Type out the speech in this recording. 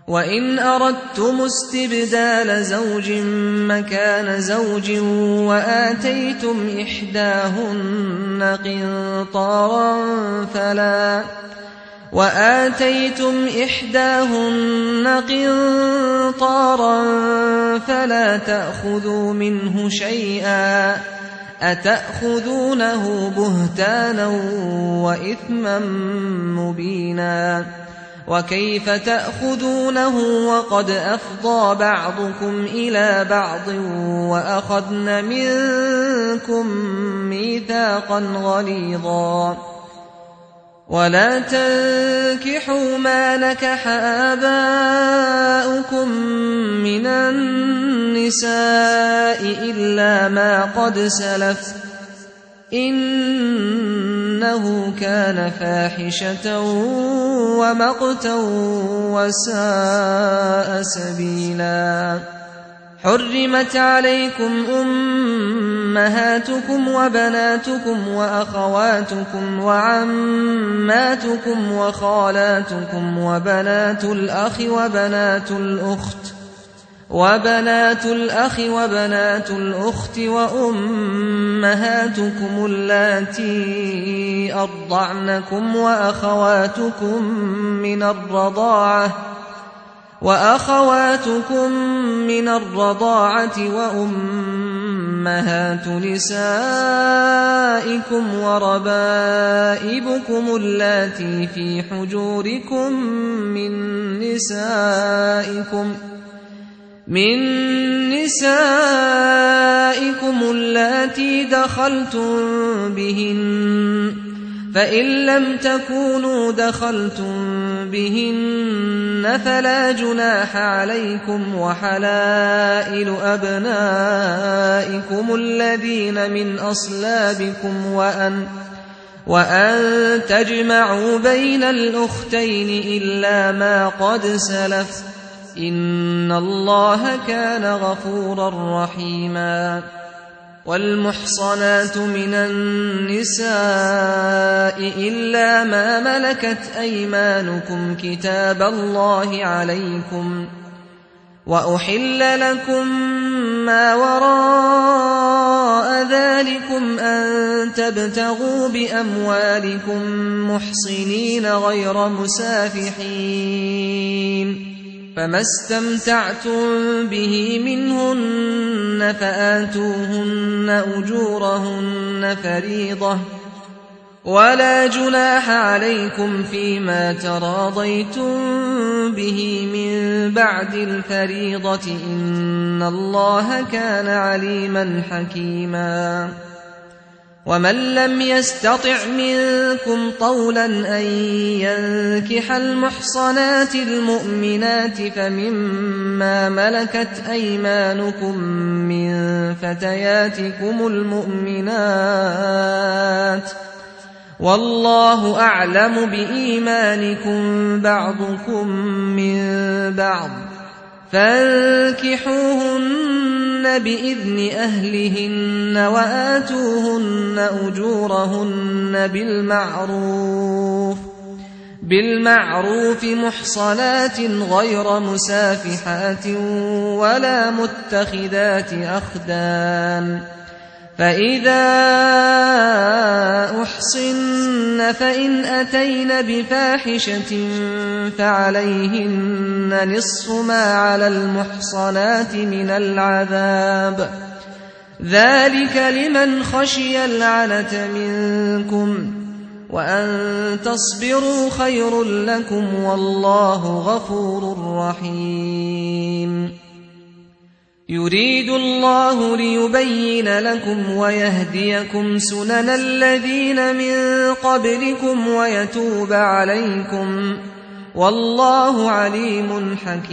وإن أردتم استبدال زوج مكان زوج وآتيتم إحداهن قنطارا فلا تأخذوا منه شيئا أتأخذونه بهتانا وإثما مبينا وكيف تأخذونه وقد أفضى بعضكم إلى بعض وأخذن منكم ميثاقا غليظا ولا تنكحوا ما نكح آباؤكم من النساء إلا ما قد سلف إنه كان فاحشة ومقتا وساء سبيلا حرمت عليكم أمهاتكم وبناتكم وأخواتكم وعماتكم وخالاتكم وبنات الأخ وبنات الأخت وأمهاتكم اللاتي أرضعنكم وأخواتكم من الرضاعة وأمهات نسائكم وربائبكم اللاتي في حجوركم من نسائكم اللاتي دخلتم بهن فإن لم تكونوا دخلتم بهن فلا جناح عليكم وحلائل أبنائكم الذين من أصلابكم وأن تجمعوا بين الأختين إلا ما قد سلف إن الله كان غفورا رحيما والمحصنات من النساء إلا ما ملكت أيمانكم كتاب الله عليكم وأحل لكم ما وراء ذلكم أن تبتغوا بأموالكم محصنين غير مسافحين فما استمتعتم به منهن فآتوهن أجورهن فريضة ولا جناح عليكم فيما تراضيتم به من بعد الفريضة إن الله كان عليما حكيما ومن لم يستطع منكم طولا أن ينكح المحصنات المؤمنات فمما ملكت أيمانكم من فتياتكم المؤمنات والله أعلم بإيمانكم بعضكم من بعض فانكحوهن بإذن أهلهن وآتوهن أجورهن بالمعروف محصنات غير مسافحات ولا متخذات أخدان فإذا أحصن فإن أتين بفاحشة فعليهن نصف ما على المحصنات من العذاب ذلك لمن خشي العنة منكم وأن تصبروا خير لكم والله غفور رحيم يريد الله ليبين لكم ويهديكم سنن الذين من قبلكم ويتوب عليكم والله عليم حكيم